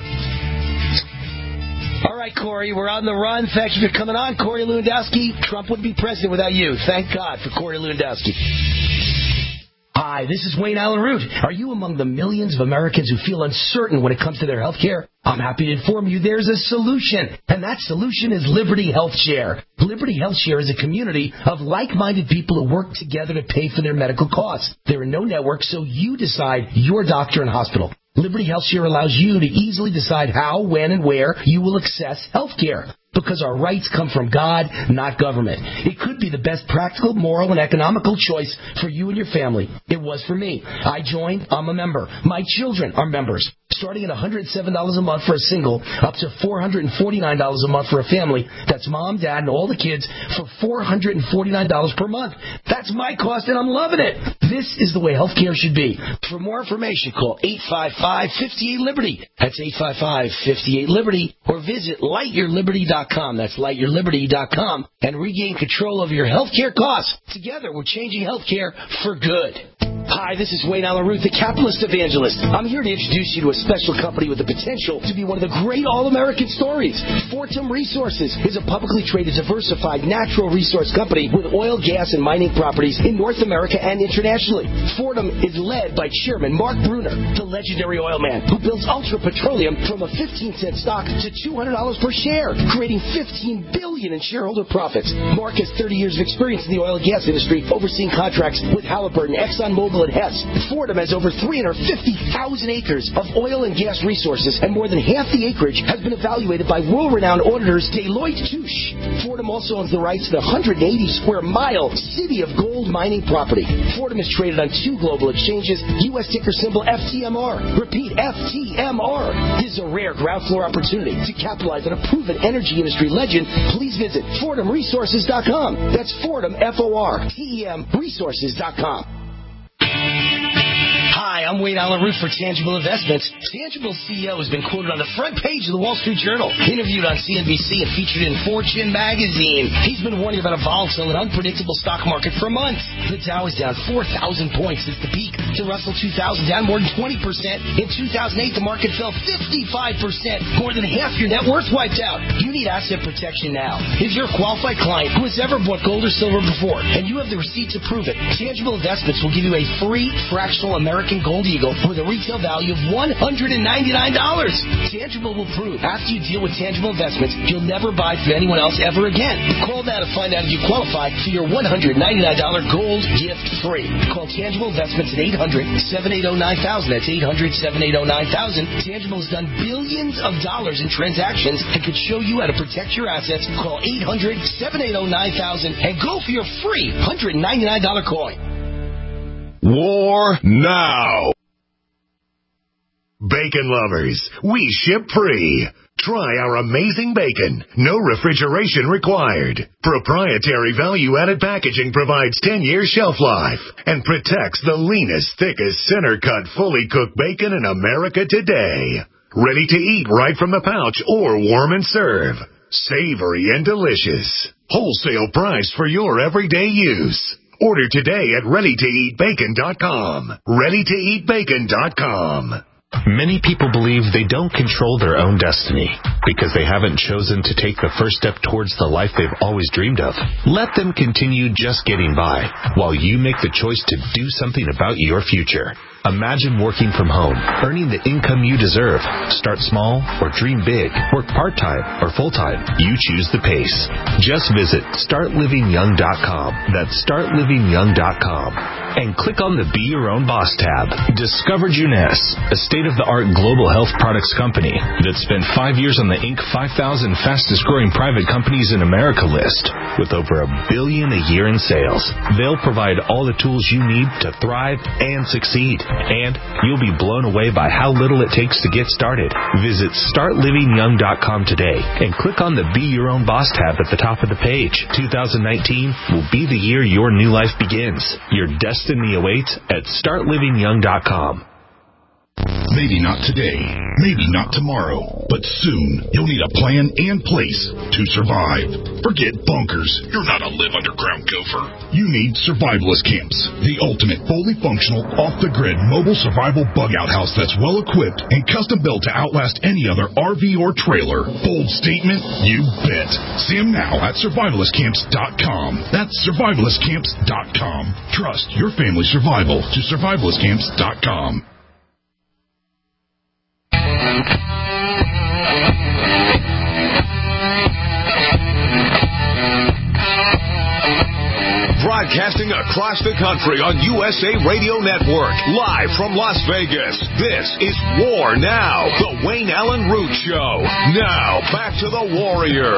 All right, Corey, we're on the run. Thanks for coming on, Corey Lewandowski. Trump wouldn't be president without you. Thank God for Corey Lewandowski. Hi, this is Wayne Allen Root. Are you among the millions of Americans who feel uncertain when it comes to their health care? I'm happy to inform you there's a solution, and that solution is Liberty Health Share. Liberty Health Share is a community of like-minded people who work together to pay for their medical costs. There are no networks, so you decide your doctor and hospital. Liberty Health Share allows you to easily decide how, when, and where you will access health care. Because our rights come from God, not government. It could be the best practical, moral, and economical choice for you and your family. It was for me. I joined. I'm a member. My children are members. Starting at one hundred seven dollars a month for a single, up to four hundred forty-nine dollars a month for a family. That's mom, dad, and all the kids for four hundred forty-nine dollars per month. That's my cost, and I'm loving it. This is the way healthcare should be. For more information, call eight five five, five eight, Liberty. That's eight five five, five eight, Liberty. Or visit light your liberty dot com. That's light your liberty dot com. And regain control over your healthcare costs. Together, we're changing healthcare for good. Hi, this is Wayne Allen Root, the capitalist evangelist. I'm here to introduce you to a special company with the potential to be one of the great all-American stories. Fortum Resources is a publicly traded, diversified natural resource company with oil, gas, and mining properties in North America and internationally. Fortum is led by Chairman Mark Bruner, the legendary oil man who builds Ultra Petroleum from a fifteen cent stock to two hundred dollars per share, creating fifteen billion dollars in shareholder profits. Mark has thirty years of experience in the oil and gas industry, overseeing contracts with Halliburton, ExxonMobil, and Hess. Fortum has over three hundred fifty thousand acres of oil and gas resources, and more than half the acreage has been evaluated by world-renowned auditors Deloitte Touche. Fortum also owns the rights to the one hundred eighty square mile City of Gold mining property. Fortum is traded on two global exchanges, U S ticker symbol F T M R. Repeat, F T M R. This is a rare ground floor opportunity to capitalize on a proven energy industry legend. Please visit Fortum Resources dot com. That's Fortum, F O R T E M, Resources dot com. Hi, I'm Wayne Allen Root for Tangible Investments. Tangible's C E O has been quoted on the front page of the Wall Street Journal, interviewed on C N B C, and featured in Fortune magazine. He's been warning about a volatile and unpredictable stock market for months. The Dow is down four thousand points since the peak. The Russell two thousand down more than twenty percent. In two thousand eight, the market fell fifty-five percent. More than half your net worth wiped out. You need asset protection now. If you're a qualified client who has ever bought gold or silver before, and you have the receipts to prove it, Tangible Investments will give you a free fractional American Gold Eagle with a retail value of one hundred ninety-nine dollars. Tangible will prove after you deal with Tangible Investments, you'll never buy from anyone else ever again. Call now to find out if you qualify for your one hundred ninety-nine dollars gold gift free. Call Tangible Investments at eight hundred, seven eight zero, nine thousand. That's eight hundred, seven eight zero, nine thousand. Tangible has done billions of dollars in transactions and could show you how to protect your assets. Call eight hundred, seven eight zero, nine thousand and go for your free one hundred ninety-nine dollars coin. War now. Bacon lovers, we ship free. Try our amazing bacon. No refrigeration required. Proprietary value-added packaging provides ten years shelf life and protects the leanest, thickest, center-cut, fully cooked bacon in America today. Ready to eat right from the pouch or warm and serve. Savory and delicious. Wholesale price for your everyday use. Order today at ready to eat bacon dot com. ready to eat bacon dot com. Many people believe they don't control their own destiny because they haven't chosen to take the first step towards the life they've always dreamed of. Let them continue just getting by while you make the choice to do something about your future. Imagine working from home, earning the income you deserve. Start small or dream big. Work part-time or full-time. You choose the pace. Just visit start living young dot com. That's start living young dot com. And click on the Be Your Own Boss tab. Discover Juness, a state-of-the-art global health products company that spent five years on the Inc five thousand fastest-growing private companies in America list with over a billion a year in sales. They'll provide all the tools you need to thrive and succeed. And you'll be blown away by how little it takes to get started. Visit start living young dot com today and click on the Be Your Own Boss tab at the top of the page. two thousand nineteen will be the year your new life begins. Your destiny awaits at start living young dot com. Maybe not today, maybe not tomorrow, but soon you'll need a plan and place to survive. Forget bunkers. You're not a live underground gopher. You need survivalist camps, the ultimate fully functional, off-the-grid mobile survival bug-out house that's well-equipped and custom-built to outlast any other R V or trailer. Bold statement? You bet. See them now at survivalist camps dot com. That's survivalist camps dot com. Trust your family's survival to survivalist camps dot com. Broadcasting across the country on U S A Radio Network, live from Las Vegas. This is War Now, the Wayne Allen Root Show. Now, back to the Warrior.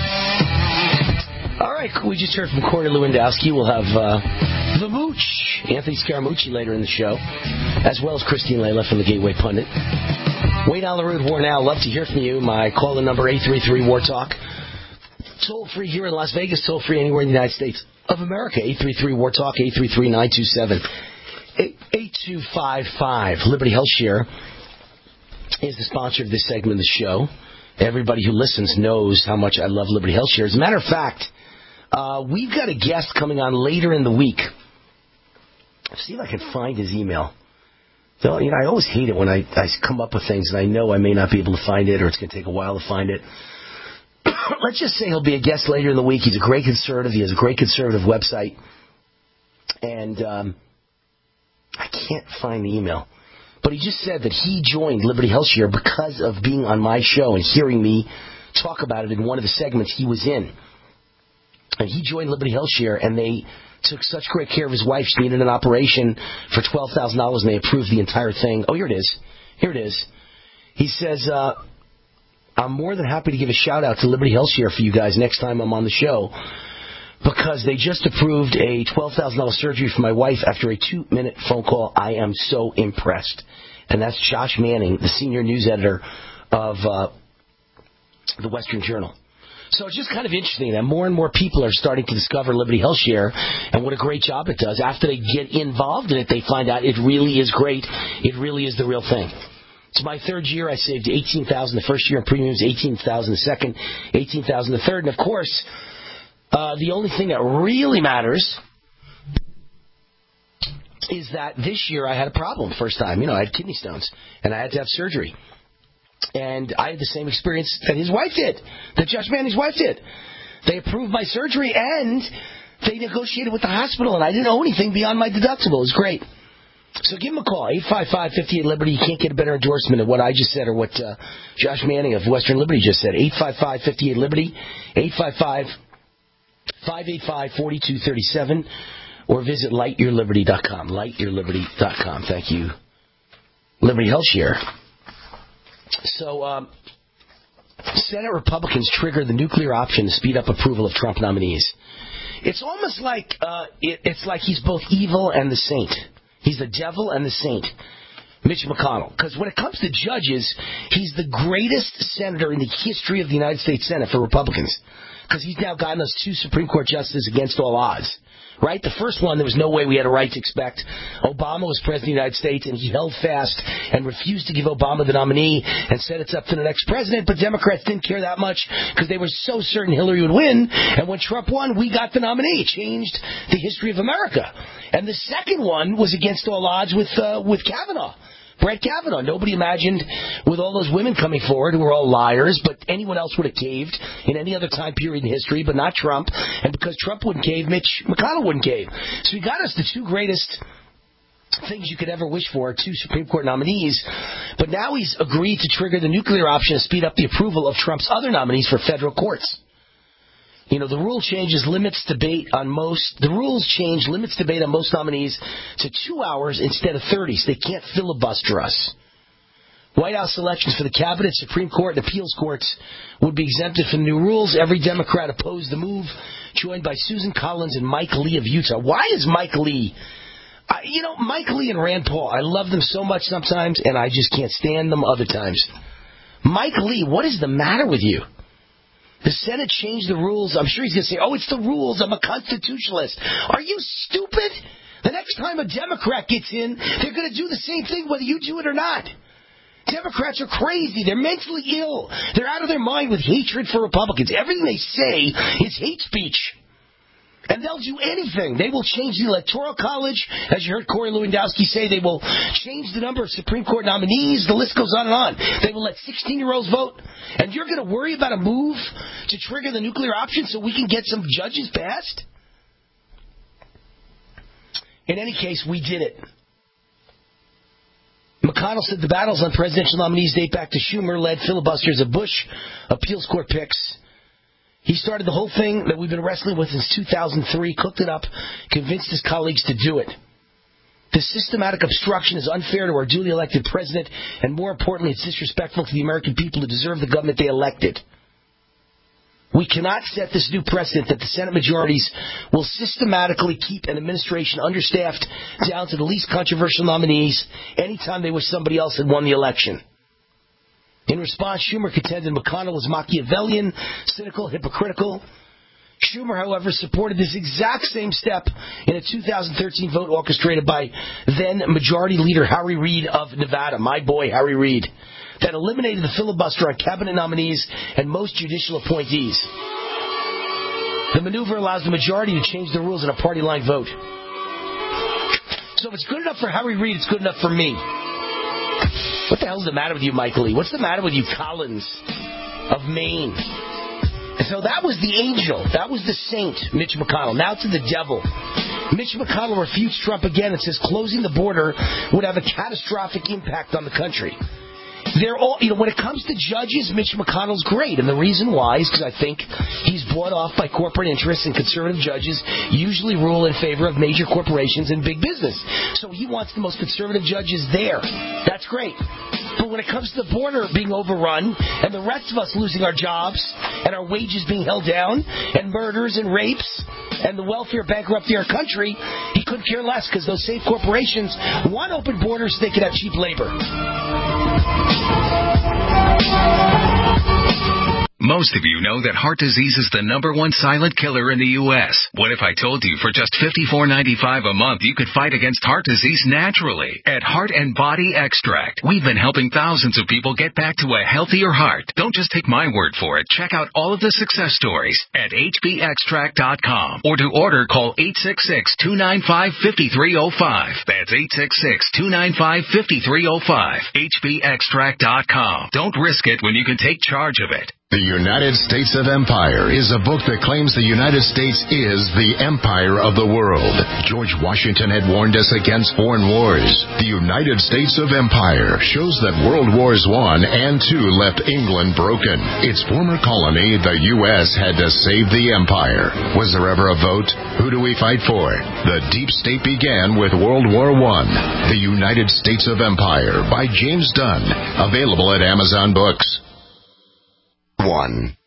All right, we just heard from Corey Lewandowski. We'll have uh, the Mooch, Anthony Scaramucci, later in the show, as well as Christine Layla from the Gateway Pundit. Wayne Allen Root, War Now. Love to hear from you. My call-in number, eight three three, war talk. Toll-free here in Las Vegas, toll-free anywhere in the United States of America. eight three three, war talk, eight three three, nine two seven, eight two five five. Liberty Health Share is the sponsor of this segment of the show. Everybody who listens knows how much I love Liberty Health Share. As a matter of fact, uh, we've got a guest coming on later in the week. See if I can find his email. So, you know, I always hate it when I, I come up with things and I know I may not be able to find it or it's going to take a while to find it. Let's just say he'll be a guest later in the week. He's a great conservative. He has a great conservative website. And um, I can't find the email. But he just said that he joined Liberty Health Share because of being on my show and hearing me talk about it in one of the segments he was in. And he joined Liberty Health Share, and they took such great care of his wife. She needed an operation for twelve thousand dollars, and they approved the entire thing. Oh, here it is. Here it is. He says, uh, I'm more than happy to give a shout-out to Liberty Health Share for you guys next time I'm on the show because they just approved a twelve thousand dollars surgery for my wife after a two-minute phone call. I am so impressed. And that's Josh Manning, the senior news editor of uh, the Western Journal. So it's just kind of interesting that more and more people are starting to discover Liberty Health Share and what a great job it does. After they get involved in it, they find out it really is great. It really is the real thing. It's my third year. I saved eighteen thousand dollars the first year in premiums, eighteen thousand dollars the second, eighteen thousand dollars the third. And, of course, uh, the only thing that really matters is that this year I had a problem first time. You know, I had kidney stones, and I had to have surgery. And I had the same experience that his wife did, that Josh Manning's wife did. They approved my surgery, and they negotiated with the hospital, and I didn't owe anything beyond my deductible. It was great. So give him a call, eight five five, five eight, Liberty. You can't get a better endorsement of what I just said or what uh, Josh Manning of Western Liberty just said. eight five five, five eight, Liberty, eight five five, five eight five, four two three seven, or visit light your liberty dot com, light your liberty dot com. Thank you, Liberty Health Share. So, um, Senate Republicans trigger the nuclear option to speed up approval of Trump nominees. It's almost like uh, it, it's like he's both evil and the saint. He's the devil and the saint, Mitch McConnell. Because when it comes to judges, he's the greatest senator in the history of the United States Senate for Republicans. Because he's now gotten us two Supreme Court justices against all odds. Right? The first one, there was no way we had a right to expect. Obama was president of the United States, and he held fast and refused to give Obama the nominee and said it's up to the next president. But Democrats didn't care that much because they were so certain Hillary would win. And when Trump won, we got the nominee. It changed the history of America. And the second one was against all odds with uh, with Kavanaugh. Brett Kavanaugh. Nobody imagined, with all those women coming forward who were all liars, but anyone else would have caved in any other time period in history, but not Trump. And because Trump wouldn't cave, Mitch McConnell wouldn't cave. So he got us the two greatest things you could ever wish for, two Supreme Court nominees. But now he's agreed to trigger the nuclear option to speed up the approval of Trump's other nominees for federal courts. You know, the rule changes limits debate on most, the rules change limits debate on most nominees to two hours instead of thirty, so they can't filibuster us. White House elections for the Cabinet, Supreme Court, and appeals courts would be exempted from the new rules. Every Democrat opposed the move, joined by Susan Collins and Mike Lee of Utah. Why is Mike Lee... I, you know, Mike Lee and Rand Paul, I love them so much sometimes, and I just can't stand them other times. Mike Lee, what is the matter with you? The Senate changed the rules. I'm sure he's going to say, oh, it's the rules. I'm a constitutionalist. Are you stupid? The next time a Democrat gets in, they're going to do the same thing whether you do it or not. Democrats are crazy. They're mentally ill. They're out of their mind with hatred for Republicans. Everything they say is hate speech. And they'll do anything. They will change the Electoral College. As you heard Corey Lewandowski say, they will change the number of Supreme Court nominees. The list goes on and on. They will let sixteen-year-olds vote. And you're going to worry about a move to trigger the nuclear option so we can get some judges passed? In any case, we did it. McConnell said the battles on presidential nominees date back to Schumer-led filibusters of Bush appeals court picks. He started the whole thing that we've been wrestling with since two thousand three, cooked it up, convinced his colleagues to do it. This systematic obstruction is unfair to our duly elected president, and more importantly, it's disrespectful to the American people who deserve the government they elected. We cannot set this new precedent that the Senate majorities will systematically keep an administration understaffed down to the least controversial nominees anytime they wish somebody else had won the election. In response, Schumer contended McConnell was Machiavellian, cynical, hypocritical. Schumer, however, supported this exact same step in a two thousand thirteen vote orchestrated by then-Majority Leader Harry Reid of Nevada, my boy Harry Reid, that eliminated the filibuster on cabinet nominees and most judicial appointees. The maneuver allows the majority to change the rules in a party-line vote. So if it's good enough for Harry Reid, it's good enough for me. What the hell's the matter with you, Michael Lee? What's the matter with you, Collins of Maine? And so that was the angel. That was the saint, Mitch McConnell. Now to the devil. Mitch McConnell refutes Trump again and says closing the border would have a catastrophic impact on the country. They're all, you know, when it comes to judges, Mitch McConnell's great. And the reason why is because I think he's bought off by corporate interests, and conservative judges usually rule in favor of major corporations and big business. So he wants the most conservative judges there. That's great. But when it comes to the border being overrun and the rest of us losing our jobs and our wages being held down and murders and rapes and the welfare bankrupting our country, he couldn't care less because those same corporations want open borders so they could have cheap labor. Most of you know that heart disease is the number one silent killer in the U S What if I told you for just fifty-four ninety-five a month you could fight against heart disease naturally? At Heart and Body Extract, we've been helping thousands of people get back to a healthier heart. Don't just take my word for it. Check out all of the success stories at H B extract dot com. Or to order, call eight six six, two nine five, five three zero five. That's eight six six, two nine five, five three zero five. H B extract dot com. Don't risk it when you can take charge of it. The United States of Empire is a book that claims the United States is the empire of the world. George Washington had warned us against foreign wars. The United States of Empire shows that World Wars One and Two left England broken. Its former colony, the U S, had to save the empire. Was there ever a vote? Who do we fight for? The deep state began with World War One. The United States of Empire by James Dunn. Available at Amazon Books. One.